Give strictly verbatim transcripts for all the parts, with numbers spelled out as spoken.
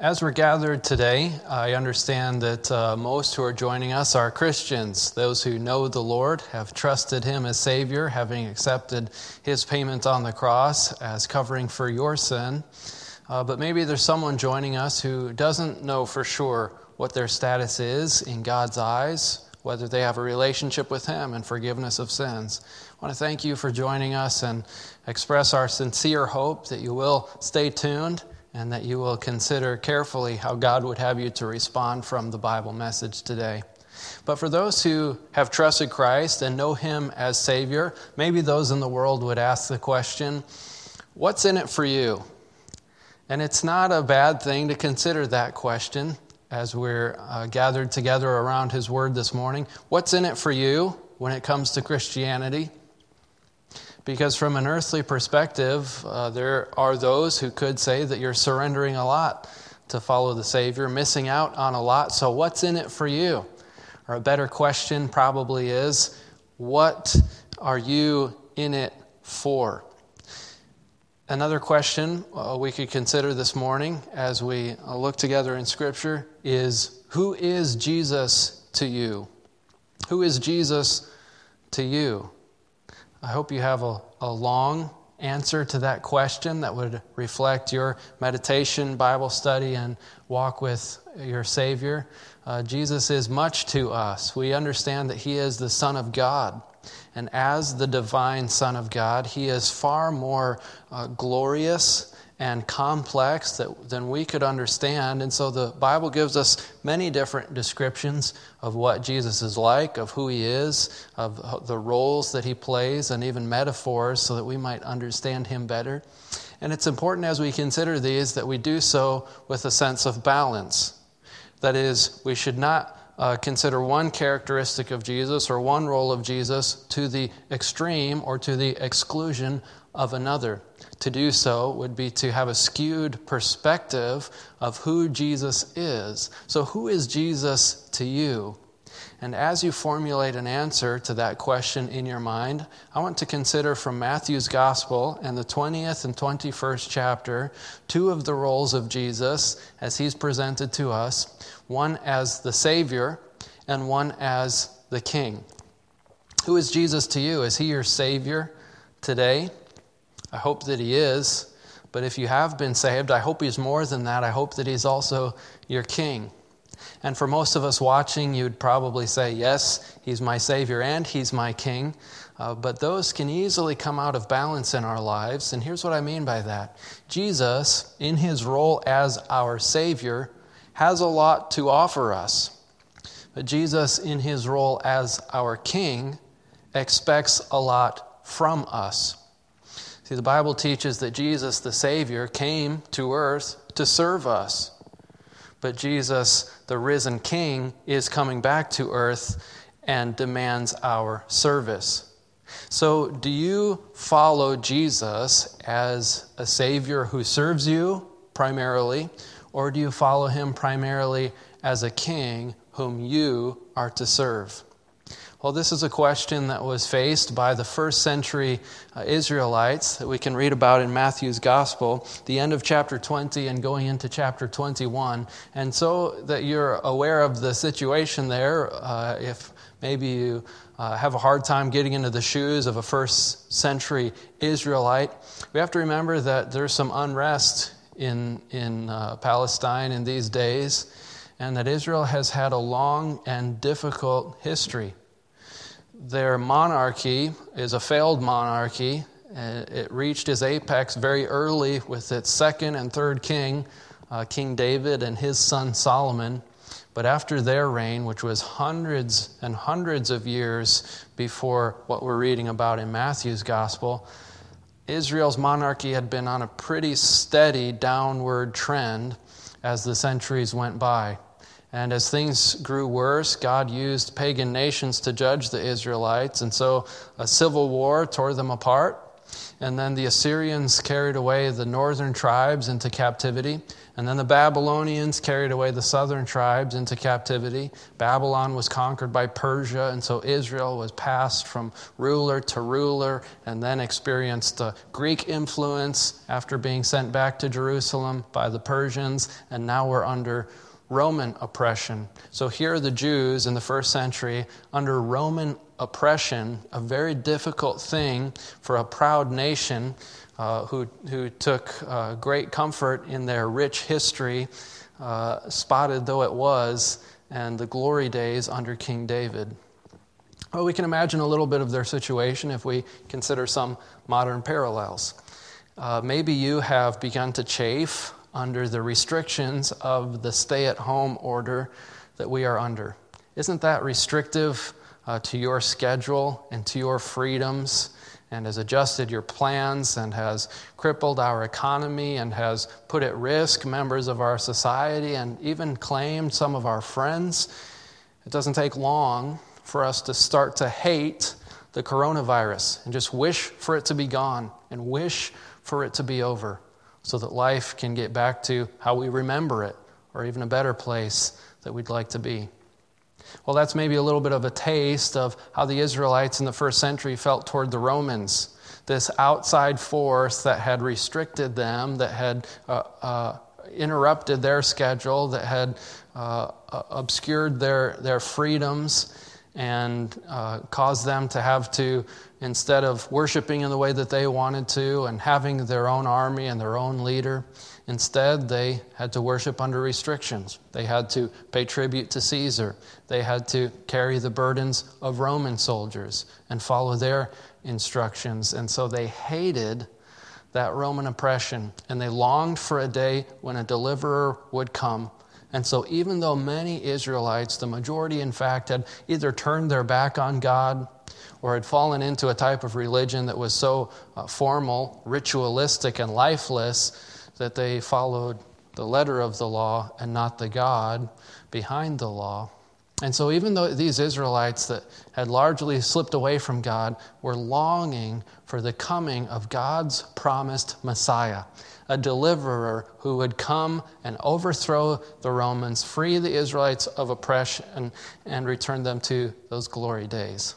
As we're gathered today, I understand that uh, most who are joining us are Christians, those who know the Lord, have trusted Him as Savior, having accepted His payment on the cross as covering for your sin. Uh, but maybe there's someone joining us who doesn't know for sure what their status is in God's eyes, whether they have a relationship with Him and forgiveness of sins. I want to thank you for joining us and express our sincere hope that you will stay tuned and that you will consider carefully how God would have you to respond from the Bible message today. But for those who have trusted Christ and know Him as Savior, maybe those in the world would ask the question, what's in it for you? And it's not a bad thing to consider that question as we're uh, gathered together around His Word this morning. What's in it for you when it comes to Christianity? Because from an earthly perspective, uh, there are those who could say that you're surrendering a lot to follow the Savior, missing out on a lot. So what's in it for you? Or a better question probably is, what are you in it for? Another question uh, we could consider this morning as we uh, look together in Scripture is, who is Jesus to you? Who is Jesus to you? I hope you have a, a long answer to that question that would reflect your meditation, Bible study, and walk with your Savior. Uh, Jesus is much to us. We understand that He is the Son of God. And as the divine Son of God, He is far more uh, glorious and complex that, than we could understand. And so the Bible gives us many different descriptions of what Jesus is like, of who He is, of the roles that He plays, and even metaphors so that we might understand Him better. And it's important as we consider these that we do so with a sense of balance. That is, we should not Uh, consider one characteristic of Jesus or one role of Jesus to the extreme or to the exclusion of another. To do so would be to have a skewed perspective of who Jesus is. So who is Jesus to you? And as you formulate an answer to that question in your mind, I want to consider from Matthew's Gospel and the twentieth and twenty-first chapter, two of the roles of Jesus as He's presented to us, one as the Savior and one as the King. Who is Jesus to you? Is He your Savior today? I hope that He is. But if you have been saved, I hope He's more than that. I hope that He's also your King. And for most of us watching, you'd probably say, yes, He's my Savior and He's my King. Uh, but those can easily come out of balance in our lives. And here's what I mean by that. Jesus, in His role as our Savior, has a lot to offer us. But Jesus, in His role as our King, expects a lot from us. See, the Bible teaches that Jesus, the Savior, came to earth to serve us. But Jesus, the risen King, is coming back to earth and demands our service. So do you follow Jesus as a Savior who serves you primarily, or do you follow Him primarily as a King whom you are to serve? Well, this is a question that was faced by the first century uh, Israelites that we can read about in Matthew's Gospel, the end of chapter twenty and going into chapter twenty-one. And so that you're aware of the situation there, uh, if maybe you uh, have a hard time getting into the shoes of a first century Israelite, we have to remember that there's some unrest in, in uh, Palestine in these days, and that Israel has had a long and difficult history. Their monarchy is a failed monarchy. It reached its apex very early with its second and third king, uh, King David and his son Solomon. But after their reign, which was hundreds and hundreds of years before what we're reading about in Matthew's Gospel, Israel's monarchy had been on a pretty steady downward trend as the centuries went by. And as things grew worse, God used pagan nations to judge the Israelites. And so a civil war tore them apart. And then the Assyrians carried away the northern tribes into captivity. And then the Babylonians carried away the southern tribes into captivity. Babylon was conquered by Persia, and so Israel was passed from ruler to ruler and then experienced the Greek influence after being sent back to Jerusalem by the Persians. And now we're under Roman oppression. So here are the Jews in the first century under Roman oppression, a very difficult thing for a proud nation uh, who, who took uh, great comfort in their rich history, uh, spotted though it was, and the glory days under King David. Well, we can imagine a little bit of their situation if we consider some modern parallels. Uh, maybe you have begun to chafe under the restrictions of the stay-at-home order that we are under. Isn't that restrictive uh, to your schedule and to your freedoms, and has adjusted your plans and has crippled our economy and has put at risk members of our society and even claimed some of our friends? It doesn't take long for us to start to hate the coronavirus and just wish for it to be gone and wish for it to be over, so that life can get back to how we remember it, or even a better place that we'd like to be. Well, that's maybe a little bit of a taste of how the Israelites in the first century felt toward the Romans. This outside force that had restricted them, that had uh, uh, interrupted their schedule, that had uh, obscured their, their freedoms, and uh, caused them to have to, instead of worshiping in the way that they wanted to and having their own army and their own leader, instead they had to worship under restrictions. They had to pay tribute to Caesar. They had to carry the burdens of Roman soldiers and follow their instructions. And so they hated that Roman oppression, and they longed for a day when a deliverer would come. And so even though many Israelites, the majority in fact, had either turned their back on God or had fallen into a type of religion that was so uh, formal, ritualistic, and lifeless that they followed the letter of the law and not the God behind the law. And so even though these Israelites that had largely slipped away from God were longing for the coming of God's promised Messiah, a deliverer who would come and overthrow the Romans, free the Israelites of oppression, and return them to those glory days.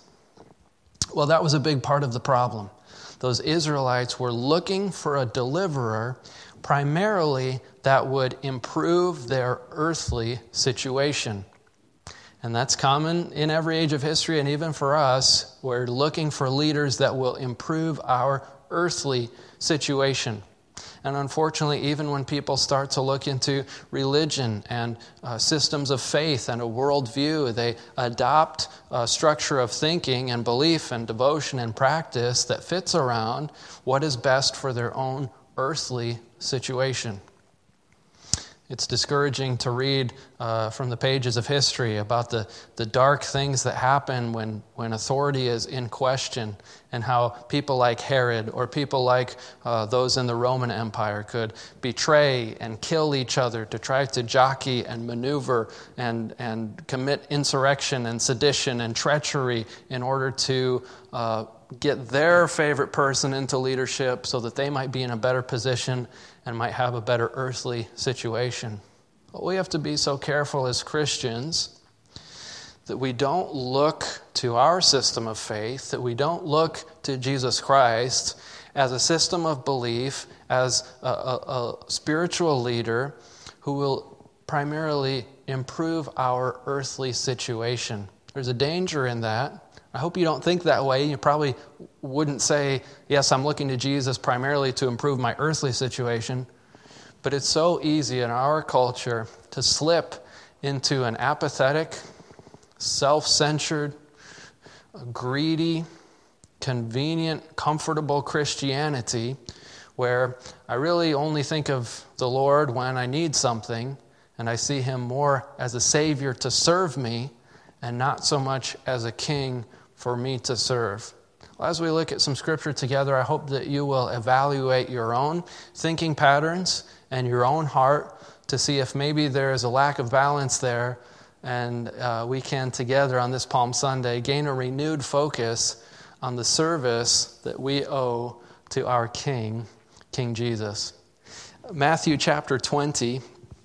Well, that was a big part of the problem. Those Israelites were looking for a deliverer primarily that would improve their earthly situation. And that's common in every age of history, and even for us, we're looking for leaders that will improve our earthly situation. And unfortunately, even when people start to look into religion and uh, systems of faith and a worldview, they adopt a structure of thinking and belief and devotion and practice that fits around what is best for their own earthly situation. It's discouraging to read uh, from the pages of history about the, the dark things that happen when, when authority is in question, and how people like Herod or people like uh, those in the Roman Empire could betray and kill each other to try to jockey and maneuver and, and commit insurrection and sedition and treachery in order to uh, get their favorite person into leadership so that they might be in a better position and might have a better earthly situation. But we have to be so careful as Christians that we don't look to our system of faith, that we don't look to Jesus Christ as a system of belief, as a, a, a spiritual leader who will primarily improve our earthly situation. There's a danger in that. I hope you don't think that way. You probably wouldn't say, yes, I'm looking to Jesus primarily to improve my earthly situation. But it's so easy in our culture to slip into an apathetic, self-centered, greedy, convenient, comfortable Christianity where I really only think of the Lord when I need something, and I see Him more as a Savior to serve me and not so much as a king for me to serve. Well, as we look at some scripture together, I hope that you will evaluate your own thinking patterns and your own heart to see if maybe there is a lack of balance there, and uh, we can together on this Palm Sunday gain a renewed focus on the service that we owe to our King, King Jesus. Matthew chapter twenty,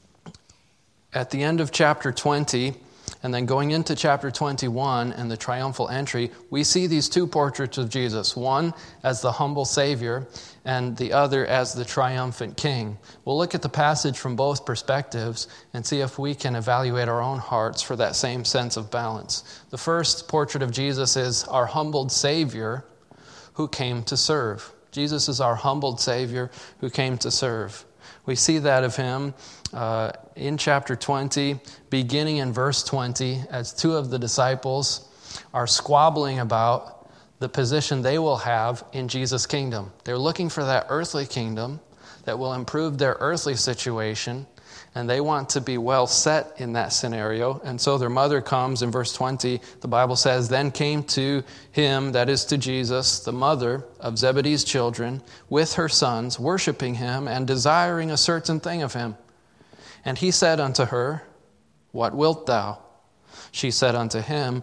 at the end of chapter twenty, and then going into chapter twenty-one and the triumphal entry, we see these two portraits of Jesus, one as the humble Savior and the other as the triumphant King. We'll look at the passage from both perspectives and see if we can evaluate our own hearts for that same sense of balance. The first portrait of Jesus is our humbled Savior who came to serve. Jesus is our humbled Savior who came to serve. We see that of him uh, in chapter twenty, beginning in verse twenty, as two of the disciples are squabbling about the position they will have in Jesus' kingdom. They're looking for that earthly kingdom that will improve their earthly situation, and they want to be well set in that scenario. And so their mother comes in verse twenty. The Bible says, "Then came to him," that is to Jesus, "the mother of Zebedee's children, with her sons, worshiping him and desiring a certain thing of him. And he said unto her, What wilt thou? She said unto him,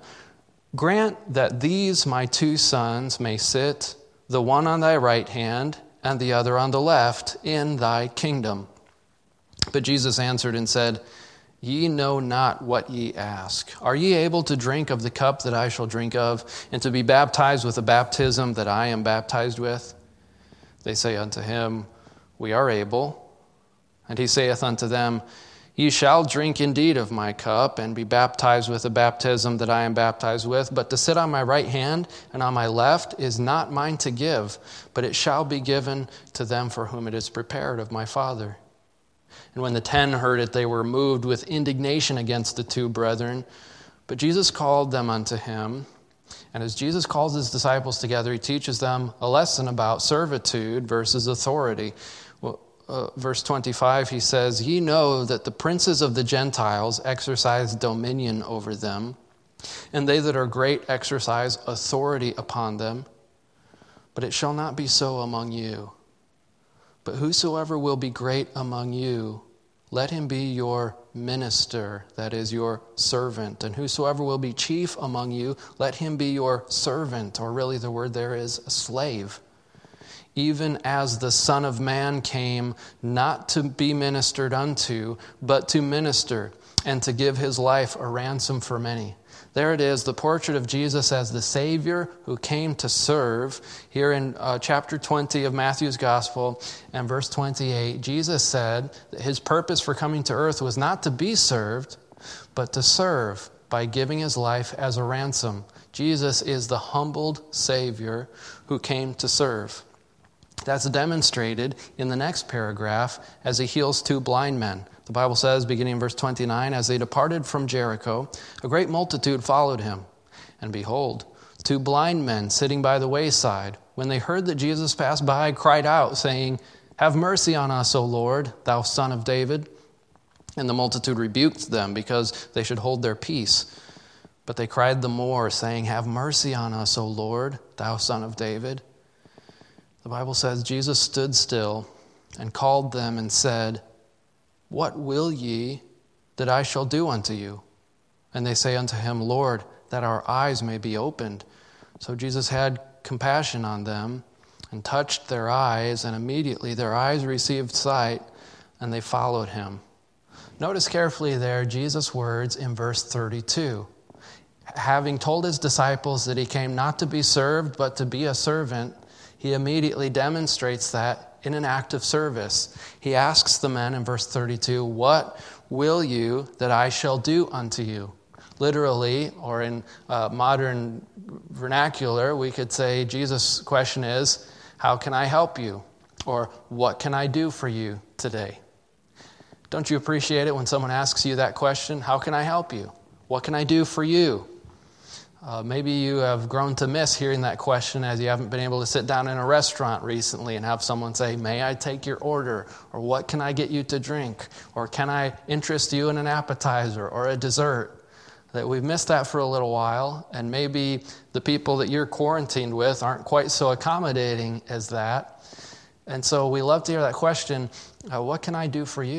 Grant that these my two sons may sit, the one on thy right hand and the other on the left, in thy kingdom. But Jesus answered and said, Ye know not what ye ask. Are ye able to drink of the cup that I shall drink of, and to be baptized with the baptism that I am baptized with? They say unto him, We are able. And he saith unto them, Ye shall drink indeed of my cup, and be baptized with the baptism that I am baptized with. But to sit on my right hand and on my left is not mine to give, but it shall be given to them for whom it is prepared of my Father. And when the ten heard it, they were moved with indignation against the two brethren. But Jesus called them unto him. And as Jesus calls his disciples together, he teaches them a lesson about servitude versus authority. Well, uh, verse twenty-five, he says, Ye know that the princes of the Gentiles exercise dominion over them, and they that are great exercise authority upon them. But it shall not be so among you. But whosoever will be great among you, let him be your minister, that is, your servant. And whosoever will be chief among you, let him be your servant, or really the word there is a slave. Even as the Son of Man came not to be ministered unto, but to minister, and to give his life a ransom for many. There it is, the portrait of Jesus as the Savior who came to serve. Here in uh, chapter twenty of Matthew's Gospel and verse twenty-eight, Jesus said that his purpose for coming to earth was not to be served, but to serve by giving his life as a ransom. Jesus is the humbled Savior who came to serve. That's demonstrated in the next paragraph as he heals two blind men. The Bible says, beginning in verse twenty-nine, As they departed from Jericho, a great multitude followed him. And behold, two blind men sitting by the wayside, when they heard that Jesus passed by, cried out, saying, Have mercy on us, O Lord, thou Son of David. And the multitude rebuked them, because they should hold their peace. But they cried the more, saying, Have mercy on us, O Lord, thou Son of David. The Bible says, Jesus stood still and called them and said, What will ye that I shall do unto you? And they say unto him, Lord, that our eyes may be opened. So Jesus had compassion on them and touched their eyes, and immediately their eyes received sight, and they followed him. Notice carefully there Jesus' words in verse thirty-two. Having told his disciples that he came not to be served, but to be a servant, he immediately demonstrates that in an act of service. He asks the men in verse thirty-two, What will you that I shall do unto you? Literally, or in uh, modern vernacular, we could say Jesus' question is, How can I help you? Or what can I do for you today? Don't you appreciate it when someone asks you that question? How can I help you? What can I do for you? Uh, maybe you have grown to miss hearing that question as you haven't been able to sit down in a restaurant recently and have someone say, May I take your order? Or what can I get you to drink? Or can I interest you in an appetizer or a dessert? That we've missed that for a little while, and maybe the people that you're quarantined with aren't quite so accommodating as that. And so we love to hear that question, uh, what can I do for you?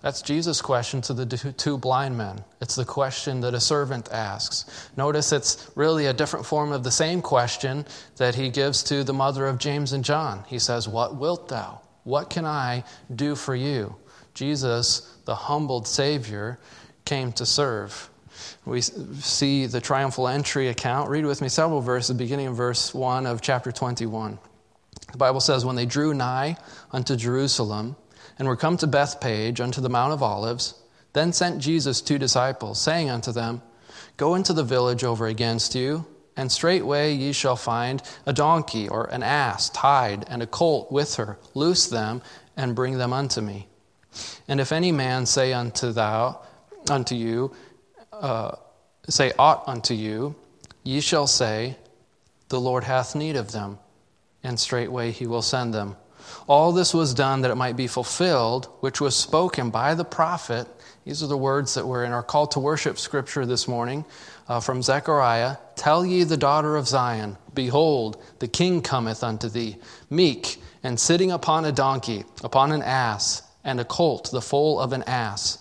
That's Jesus' question to the two blind men. It's the question that a servant asks. Notice it's really a different form of the same question that he gives to the mother of James and John. He says, "What wilt thou? What can I do for you?" Jesus, the humbled Savior, came to serve. We see the triumphal entry account. Read with me several verses, beginning in verse one of chapter twenty-one. The Bible says, "When they drew nigh unto Jerusalem, and were come to Bethpage unto the Mount of Olives, then sent Jesus two disciples, saying unto them, Go into the village over against you, and straightway ye shall find a donkey or an ass tied, and a colt with her. Loose them, and bring them unto me. And if any man say unto thou unto you, uh, say aught unto you, ye shall say, The Lord hath need of them, and straightway he will send them. All this was done that it might be fulfilled, which was spoken by the prophet." These are the words that were in our call to worship scripture this morning uh, from Zechariah. "Tell ye the daughter of Zion, Behold, the king cometh unto thee, meek, and sitting upon a donkey, upon an ass, and a colt, the foal of an ass."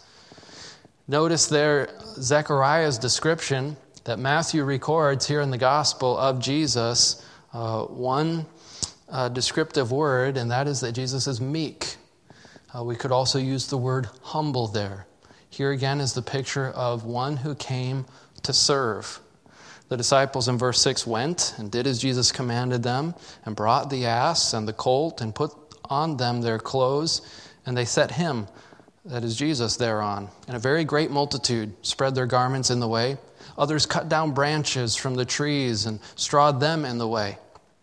Notice there Zechariah's description that Matthew records here in the gospel of Jesus, uh, one uh, descriptive word, and that is that Jesus is meek. Uh, we could also use the word humble there. Here again is the picture of one who came to serve. The disciples in verse six went and did as Jesus commanded them, and brought the ass and the colt, and put on them their clothes, and they set him, that is Jesus, thereon. And a very great multitude spread their garments in the way. Others cut down branches from the trees and strawed them in the way.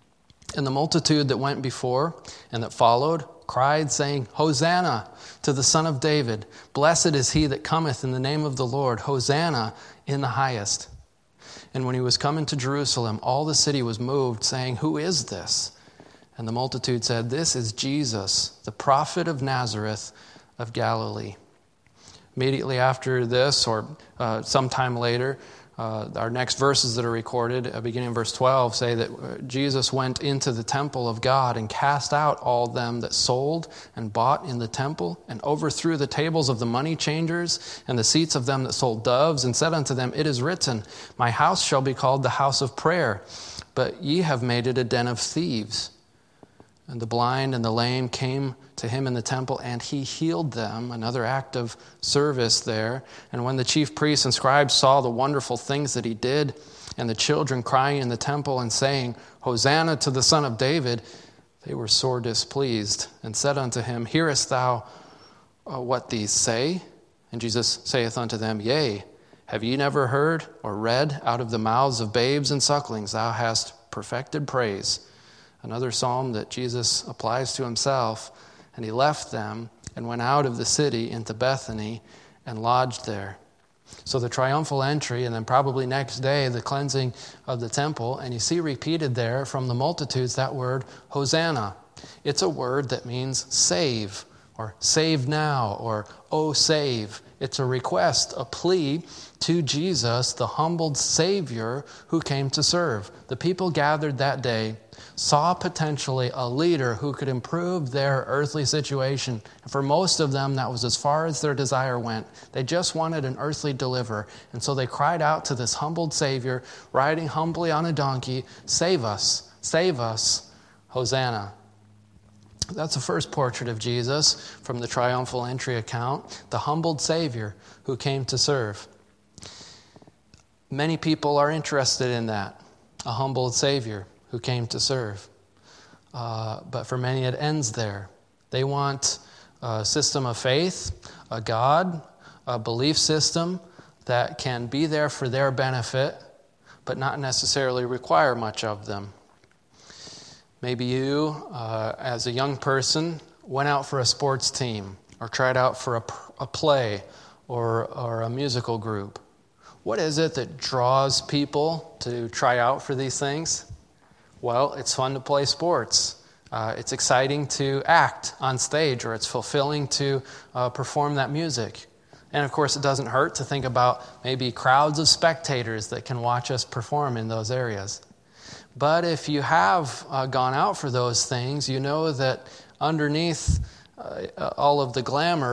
And the multitude that went before and that followed cried, saying, Hosanna to the Son of David. Blessed is he that cometh in the name of the Lord. Hosanna in the highest. And when he was come into Jerusalem, all the city was moved, saying, Who is this? And the multitude said, This is Jesus, the prophet of Nazareth of Galilee. Immediately after this, or uh, sometime later, uh, our next verses that are recorded, uh, beginning in verse twelve, say that uh, Jesus went into the temple of God and cast out all them that sold and bought in the temple, and overthrew the tables of the money changers and the seats of them that sold doves, and said unto them, It is written, My house shall be called the house of prayer, but ye have made it a den of thieves. And the blind and the lame came to him in the temple, and he healed them. Another act of service there. And when the chief priests and scribes saw the wonderful things that he did, and the children crying in the temple and saying, Hosanna to the Son of David, they were sore displeased, and said unto him, Hearest thou uh, what these say? And Jesus saith unto them, Yea, have ye never heard or read, out of the mouths of babes and sucklings thou hast perfected praise? Another psalm that Jesus applies to himself. And he left them and went out of the city into Bethany and lodged there. So the triumphal entry, and then probably next day the cleansing of the temple. And you see repeated there from the multitudes that word Hosanna. It's a word that means save, or save now, or oh save. It's a request, a plea to Jesus, the humbled Savior who came to serve. The people gathered that day saw potentially a leader who could improve their earthly situation. And for most of them, that was as far as their desire went. They just wanted an earthly deliverer. And so they cried out to this humbled Savior, riding humbly on a donkey, Save us, save us, Hosanna. That's the first portrait of Jesus from the triumphal entry account, the humbled Savior who came to serve. Many people are interested in that, a humbled Savior who came to serve. Uh, but for many, it ends there. They want a system of faith, a God, a belief system that can be there for their benefit, but not necessarily require much of them. Maybe you, uh, as a young person, went out for a sports team or tried out for a, a play or, or a musical group. What is it that draws people to try out for these things? Well, it's fun to play sports. Uh, it's exciting to act on stage, or it's fulfilling to uh, perform that music. And of course, it doesn't hurt to think about maybe crowds of spectators that can watch us perform in those areas. But if you have uh, gone out for those things, you know that underneath uh, all of the glamour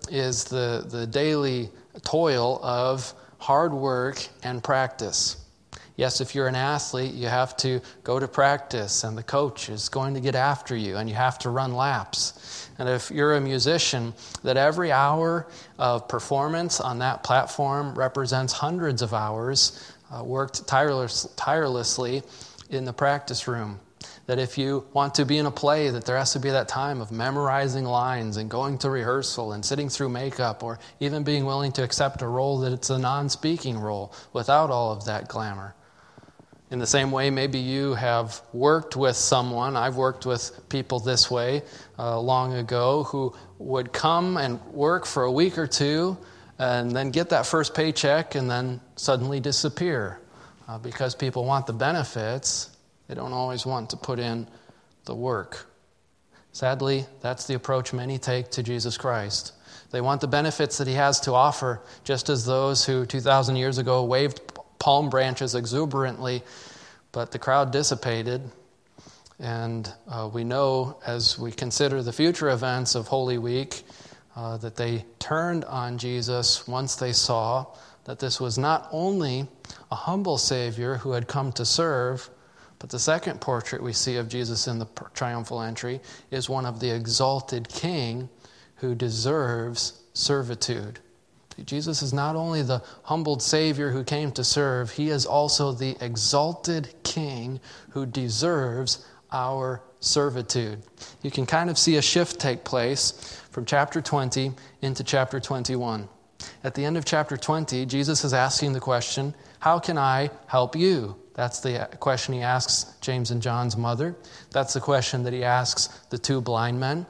is the, the daily toil of hard work and practice. Yes, if you're an athlete, you have to go to practice, and the coach is going to get after you, and you have to run laps. And if you're a musician, that every hour of performance on that platform represents hundreds of hours uh, worked tireless, tirelessly in the practice room. That if you want to be in a play, that there has to be that time of memorizing lines and going to rehearsal and sitting through makeup, or even being willing to accept a role that it's a non-speaking role without all of that glamour. In the same way, maybe you have worked with someone, I've worked with people this way uh, long ago, who would come and work for a week or two and then get that first paycheck and then suddenly disappear uh, because people want the benefits. They don't always want to put in the work. Sadly, that's the approach many take to Jesus Christ. They want the benefits that he has to offer, just as those who two thousand years ago waved palm branches exuberantly, but the crowd dissipated. And uh, we know, as we consider the future events of Holy Week, uh, that they turned on Jesus once they saw that this was not only a humble Savior who had come to serve, but the second portrait we see of Jesus in the triumphal entry is one of the exalted King who deserves servitude. Jesus is not only the humbled Savior who came to serve, he is also the exalted King who deserves our servitude. You can kind of see a shift take place from chapter twenty into chapter twenty-one. At the end of chapter twenty, Jesus is asking the question, how can I help you? That's the question he asks James and John's mother. That's the question that he asks the two blind men.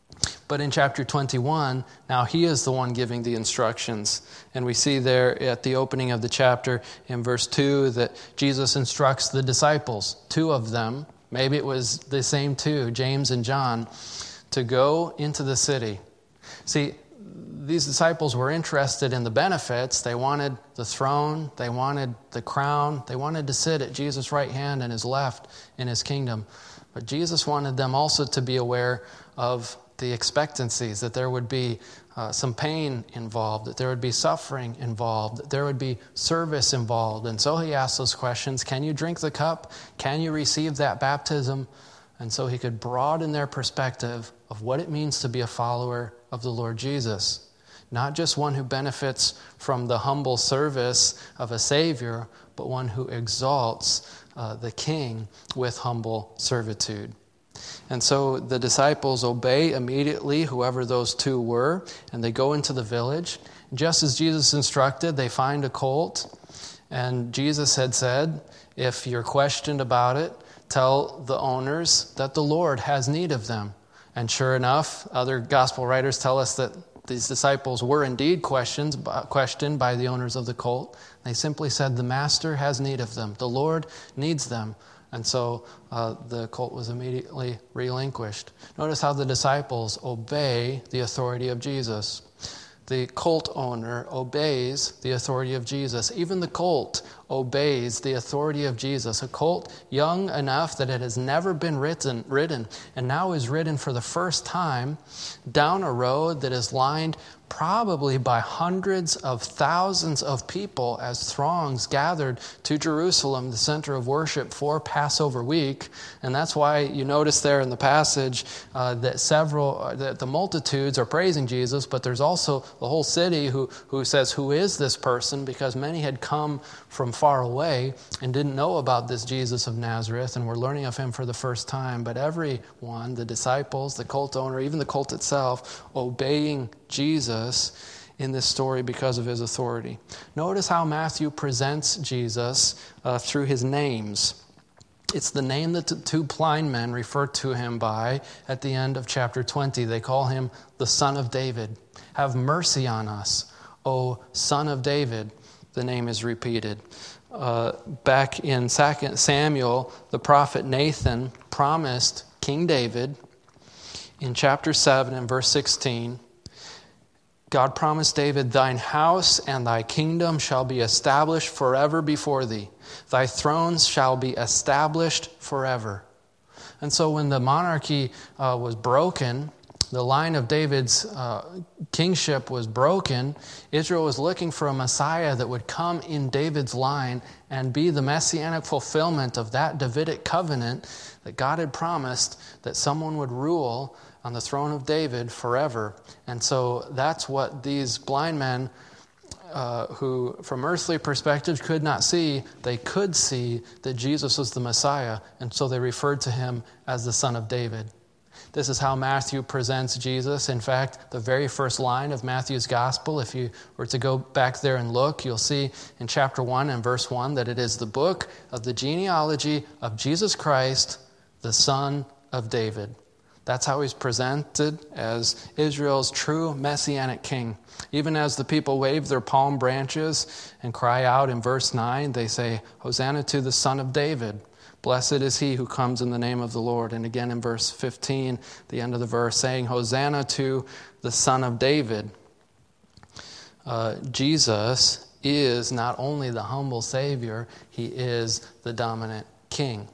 But in chapter twenty-one, now he is the one giving the instructions. And we see there at the opening of the chapter in verse two that Jesus instructs the disciples, two of them, maybe it was the same two, James and John, to go into the city. See, these disciples were interested in the benefits. They wanted the throne. They wanted the crown. They wanted to sit at Jesus' right hand and his left in his kingdom. But Jesus wanted them also to be aware of the expectancies, that there would be uh, some pain involved, that there would be suffering involved, that there would be service involved. And so he asked those questions, can you drink the cup? Can you receive that baptism? And so he could broaden their perspective of what it means to be a follower of the Lord Jesus. Not just one who benefits from the humble service of a Savior, but one who exalts uh, the King with humble servitude. And so the disciples obey immediately, whoever those two were, and they go into the village. Just as Jesus instructed, they find a colt, and Jesus had said, if you're questioned about it, tell the owners that the Lord has need of them. And sure enough, other gospel writers tell us that these disciples were indeed questioned, questioned by the owners of the colt. They simply said, the Master has need of them. The Lord needs them. And so uh, the colt was immediately relinquished. Notice how the disciples obey the authority of Jesus. The colt owner obeys the authority of Jesus. Even the colt obeys the authority of Jesus. A colt young enough that it has never been ridden, ridden and now is ridden for the first time down a road that is lined probably by hundreds of thousands of people as throngs gathered to Jerusalem, the center of worship for Passover week. And that's why you notice there in the passage uh, that several, uh, that the multitudes are praising Jesus, but there's also the whole city who, who says, who is this person? Because many had come from far away and didn't know about this Jesus of Nazareth and were learning of him for the first time. But everyone, the disciples, the colt owner, even the colt itself, obeying Jesus in this story because of his authority. Notice how Matthew presents Jesus uh, through his names. It's the name that the two blind men refer to him by at the end of chapter twenty. They call him the Son of David. Have mercy on us, O Son of David. The name is repeated. Uh, back in Second Samuel, the prophet Nathan promised King David in chapter seven and verse sixteen, God promised David, thine house and thy kingdom shall be established forever before thee. Thy thrones shall be established forever. And so when the monarchy uh, was broken the line of David's uh, kingship was broken, Israel was looking for a Messiah that would come in David's line and be the messianic fulfillment of that Davidic covenant that God had promised, that someone would rule on the throne of David forever. And so that's what these blind men uh, who, from earthly perspectives, could not see, they could see that Jesus was the Messiah, and so they referred to him as the Son of David. This is how Matthew presents Jesus. In fact, the very first line of Matthew's gospel, if you were to go back there and look, you'll see in chapter one and verse one that it is the book of the genealogy of Jesus Christ, the Son of David. That's how he's presented as Israel's true messianic king. Even as the people wave their palm branches and cry out in verse nine, they say, "Hosanna to the Son of David. Blessed is he who comes in the name of the Lord." And again in verse fifteen, the end of the verse, saying, "Hosanna to the Son of David." Uh, Jesus is not only the humble Savior, he is the dominant king.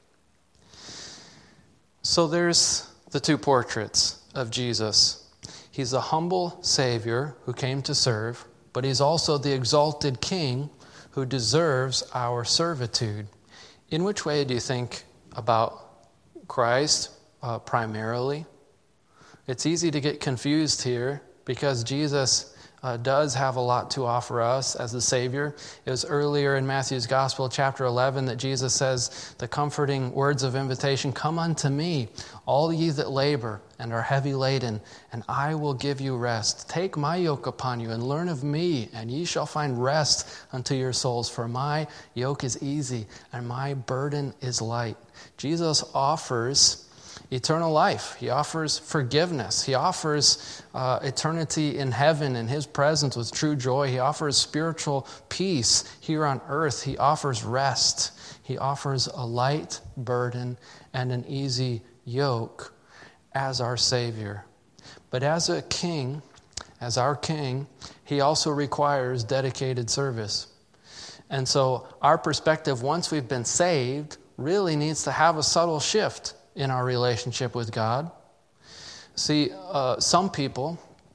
So there's the two portraits of Jesus. He's the humble Savior who came to serve, but he's also the exalted king who deserves our servitude. In which way do you think about Christ uh, primarily? It's easy to get confused here because Jesus uh, does have a lot to offer us as the Savior. It was earlier in Matthew's Gospel, chapter eleven, that Jesus says the comforting words of invitation, "Come unto me, all ye that labor and are heavy laden, and I will give you rest. Take my yoke upon you and learn of me, and ye shall find rest unto your souls. For my yoke is easy and my burden is light." Jesus offers eternal life. He offers forgiveness. He offers uh, eternity in heaven in his presence with true joy. He offers spiritual peace here on earth. He offers rest. He offers a light burden and an easy yoke as our Savior. But as a king, as our king, he also requires dedicated service. And so our perspective, once we've been saved, really needs to have a subtle shift in our relationship with God. See, uh, some people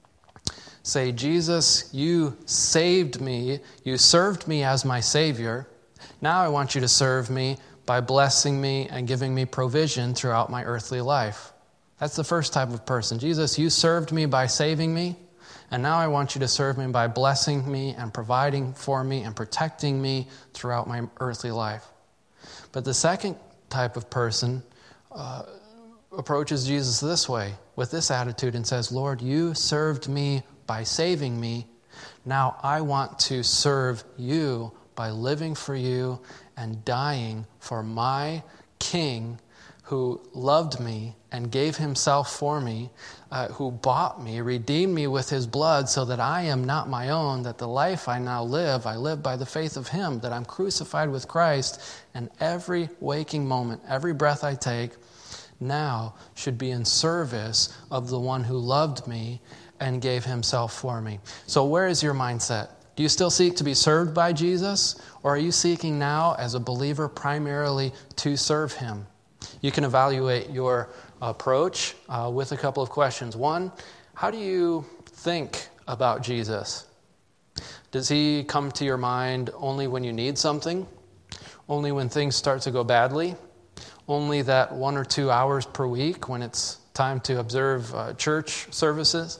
say, "Jesus, you saved me, you served me as my Savior. Now I want you to serve me by blessing me and giving me provision throughout my earthly life." That's the first type of person. "Jesus, you served me by saving me, and now I want you to serve me by blessing me and providing for me and protecting me throughout my earthly life." But the second type of person uh, approaches Jesus this way, with this attitude, and says, "Lord, you served me by saving me. Now I want to serve you by living for you and dying for my King who loved me and gave himself for me, uh, who bought me, redeemed me with his blood so that I am not my own, that the life I now live, I live by the faith of him, that I'm crucified with Christ, and every waking moment, every breath I take now should be in service of the one who loved me and gave himself for me." So where is your mindset? Do you still seek to be served by Jesus, or are you seeking now as a believer primarily to serve him? You can evaluate your approach uh, with a couple of questions. One, how do you think about Jesus? Does he come to your mind only when you need something? Only when things start to go badly? Only that one or two hours per week when it's time to observe uh, church services?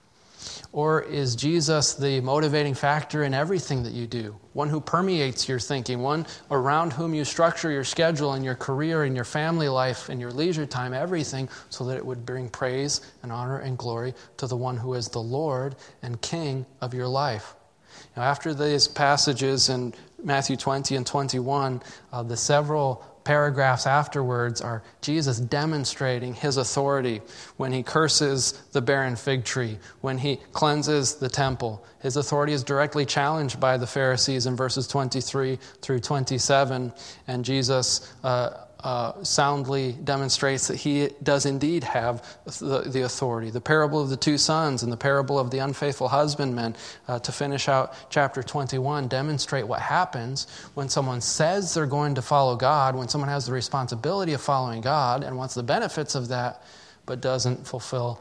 Or is Jesus the motivating factor in everything that you do? One who permeates your thinking, one around whom you structure your schedule and your career and your family life and your leisure time, everything, so that it would bring praise and honor and glory to the one who is the Lord and King of your life. Now, after these passages in Matthew twenty and twenty-one, uh, the several paragraphs afterwards are Jesus demonstrating his authority when he curses the barren fig tree, when he cleanses the temple. His authority is directly challenged by the Pharisees in verses twenty-three through twenty-seven, and Jesus uh, uh, soundly demonstrates that he does indeed have the, the authority. The parable of the two sons and the parable of the unfaithful husbandman, uh, to finish out chapter twenty-one, demonstrate what happens when someone says they're going to follow God, when someone has the responsibility of following God and wants the benefits of that, but doesn't fulfill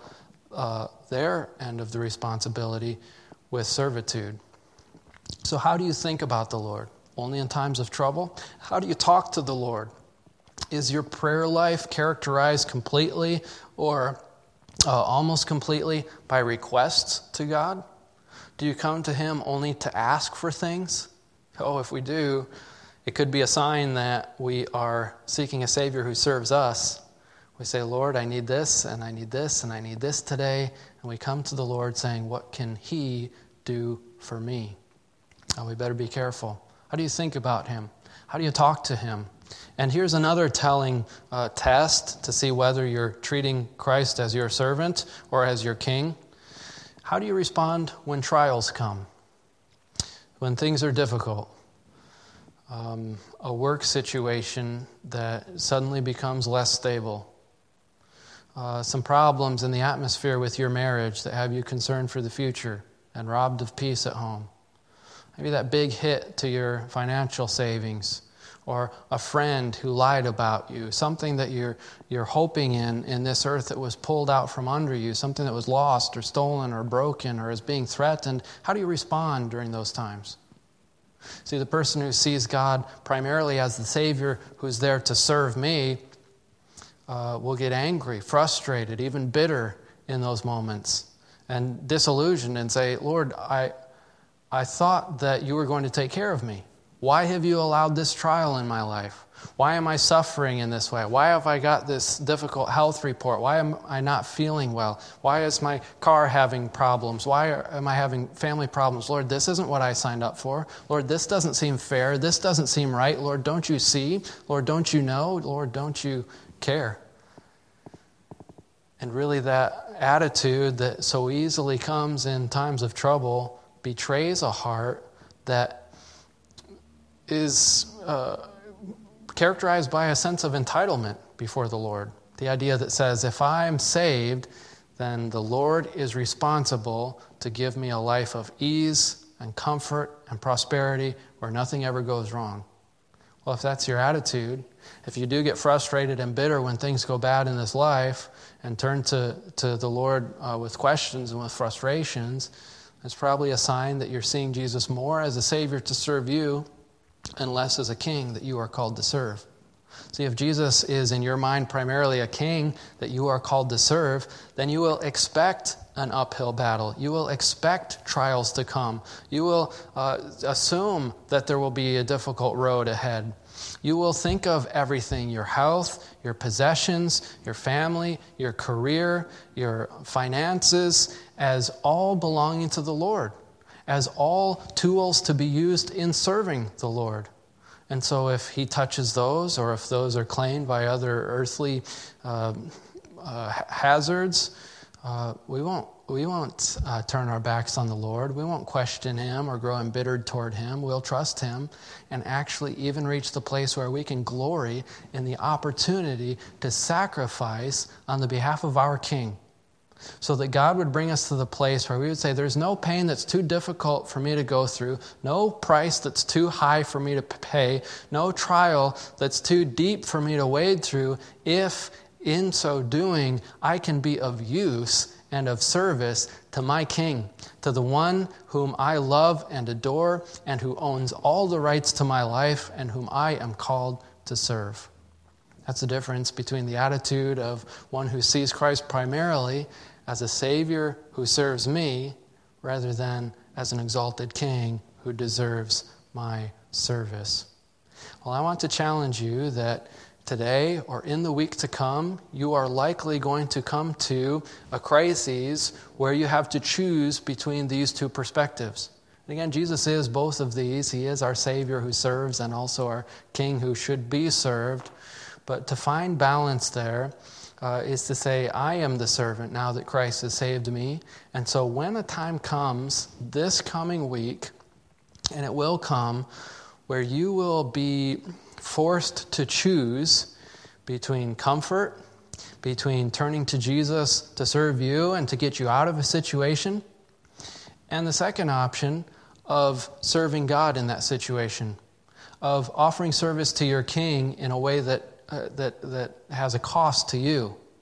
uh, their end of the responsibility with servitude. So how do you think about the Lord? Only in times of trouble? How do you talk to the Lord? Is your prayer life characterized completely or uh, almost completely by requests to God? Do you come to Him only to ask for things? Oh, if we do, it could be a sign that we are seeking a Savior who serves us. We say, Lord, I need this, and I need this, and I need this today. And we come to the Lord saying, what can He do for me? Oh, we better be careful. How do you think about Him? How do you talk to Him? And here's another telling uh, test to see whether you're treating Christ as your servant or as your king. How do you respond when trials come? When things are difficult? Um, a work situation that suddenly becomes less stable. Uh, some problems in the atmosphere with your marriage that have you concerned for the future and robbed of peace at home. Maybe that big hit to your financial savings, or a friend who lied about you, something that you're you're hoping in in this earth that was pulled out from under you, something that was lost or stolen or broken or is being threatened. How do you respond during those times? See, the person who sees God primarily as the Savior who's there to serve me uh, will get angry, frustrated, even bitter in those moments, and disillusioned and say, Lord, I... I thought that you were going to take care of me. Why have you allowed this trial in my life? Why am I suffering in this way? Why have I got this difficult health report? Why am I not feeling well? Why is my car having problems? Why am I having family problems? Lord, this isn't what I signed up for. Lord, this doesn't seem fair. This doesn't seem right. Lord, don't you see? Lord, don't you know? Lord, don't you care? And really that attitude that so easily comes in times of trouble betrays a heart that is uh, characterized by a sense of entitlement before the Lord. The idea that says, if I'm saved, then the Lord is responsible to give me a life of ease and comfort and prosperity where nothing ever goes wrong. Well, if that's your attitude, if you do get frustrated and bitter when things go bad in this life and turn to, to the Lord uh, with questions and with frustrations, it's probably a sign that you're seeing Jesus more as a Savior to serve you and less as a king that you are called to serve. See, if Jesus is in your mind primarily a king that you are called to serve, then you will expect an uphill battle. You will expect trials to come. You will uh, assume that there will be a difficult road ahead. You will think of everything, your health, your possessions, your family, your career, your finances, as all belonging to the Lord, as all tools to be used in serving the Lord. And so if He touches those, or if those are claimed by other earthly uh, uh, hazards, uh, we won't we won't uh, turn our backs on the Lord. We won't question Him or grow embittered toward Him. We'll trust Him and actually even reach the place where we can glory in the opportunity to sacrifice on the behalf of our King. So that God would bring us to the place where we would say, there's no pain that's too difficult for me to go through, no price that's too high for me to pay, no trial that's too deep for me to wade through, if in so doing I can be of use and of service to my King, to the one whom I love and adore and who owns all the rights to my life and whom I am called to serve. That's the difference between the attitude of one who sees Christ primarily as a Savior who serves me rather than as an exalted King who deserves my service. Well, I want to challenge you that today or in the week to come, you are likely going to come to a crisis where you have to choose between these two perspectives. And again, Jesus is both of these. He is our Savior who serves and also our King who should be served. But to find balance there uh, is to say, I am the servant now that Christ has saved me. And so when a time comes this coming week, and it will come, where you will be forced to choose between comfort, between turning to Jesus to serve you and to get you out of a situation, and the second option of serving God in that situation, of offering service to your King in a way that Uh, that that has a cost to you,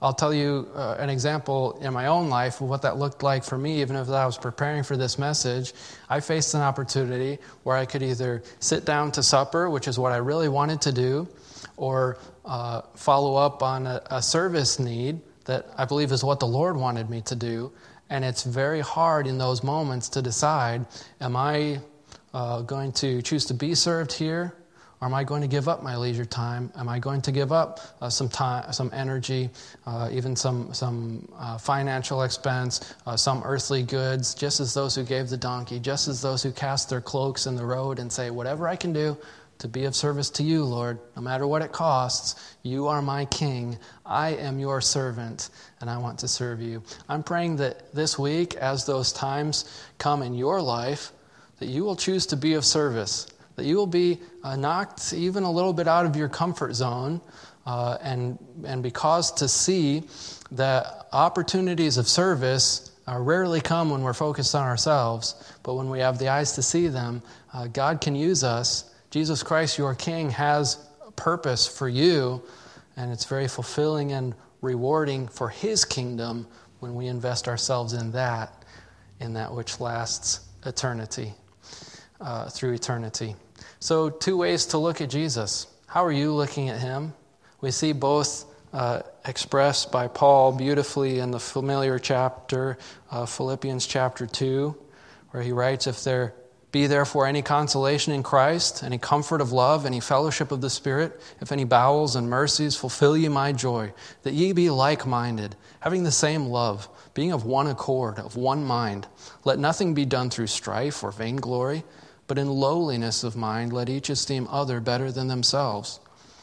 I'll tell you uh, an example in my own life of what that looked like for me, even if I was preparing for this message. I faced an opportunity where I could either sit down to supper, which is what I really wanted to do, or uh, follow up on a, a service need that I believe is what the Lord wanted me to do. And it's very hard in those moments to decide, am I uh, going to choose to be served here? Or am I going to give up my leisure time? Am I going to give up uh, some time, some energy, uh, even some some uh, financial expense, uh, some earthly goods, just as those who gave the donkey, just as those who cast their cloaks in the road and say, whatever I can do to be of service to you, Lord, no matter what it costs, you are my king. I am your servant, and I want to serve you. I'm praying that this week, as those times come in your life, that you will choose to be of service, that you will be uh, knocked even a little bit out of your comfort zone, uh, and and because to see that opportunities of service uh, rarely come when we're focused on ourselves, but when we have the eyes to see them, uh, God can use us. Jesus Christ, your King, has a purpose for you, and it's very fulfilling and rewarding for His kingdom when we invest ourselves in that, in that which lasts eternity. Uh, through eternity. So two ways to look at Jesus. How are you looking at Him? We see both uh, expressed by Paul beautifully in the familiar chapter, uh, Philippians chapter two, where he writes, if there be therefore any consolation in Christ, any comfort of love, any fellowship of the Spirit, if any bowels and mercies, fulfill ye my joy, that ye be like-minded, having the same love, being of one accord, of one mind. Let nothing be done through strife or vainglory, but in lowliness of mind, let each esteem other better than themselves.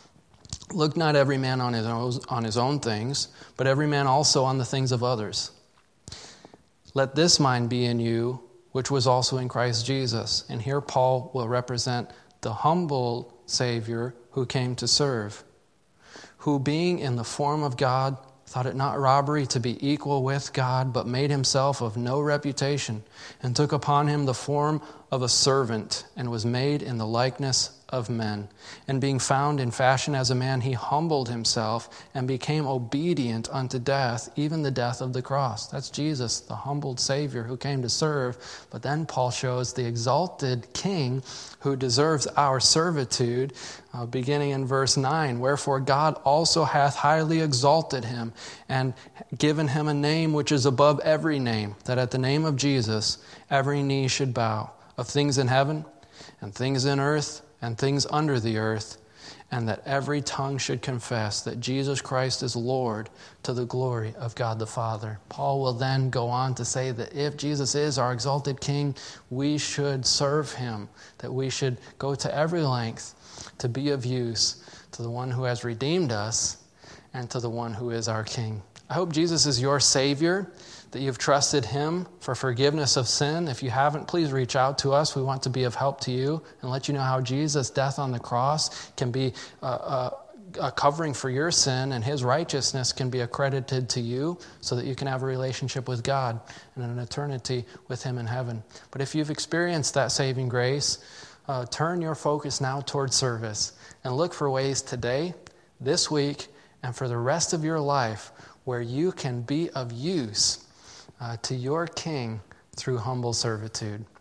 Look not every man on his own, on his own things, but every man also on the things of others. Let this mind be in you, which was also in Christ Jesus. And here Paul will represent the humble Savior who came to serve, who being in the form of God, thought it not robbery to be equal with God, but made himself of no reputation, and took upon him the form of a servant, and was made in the likeness of men. And being found in fashion as a man, he humbled himself and became obedient unto death, even the death of the cross. That's Jesus, the humbled Savior who came to serve. But then Paul shows the exalted King who deserves our servitude, uh, beginning in verse nine. Wherefore God also hath highly exalted him, and given him a name which is above every name, that at the name of Jesus every knee should bow, of things in heaven and things in earth and things under the earth, and that every tongue should confess that Jesus Christ is Lord, to the glory of God the Father. Paul will then go on to say that if Jesus is our exalted King, we should serve him, that we should go to every length to be of use to the one who has redeemed us and to the one who is our King. I hope Jesus is your Savior, that you've trusted him for forgiveness of sin. If you haven't, please reach out to us. We want to be of help to you and let you know how Jesus' death on the cross can be a, a, a covering for your sin, and his righteousness can be accredited to you so that you can have a relationship with God and an eternity with him in heaven. But if you've experienced that saving grace, uh, turn your focus now towards service and look for ways today, this week, and for the rest of your life where you can be of use Uh, to your King through humble servitude.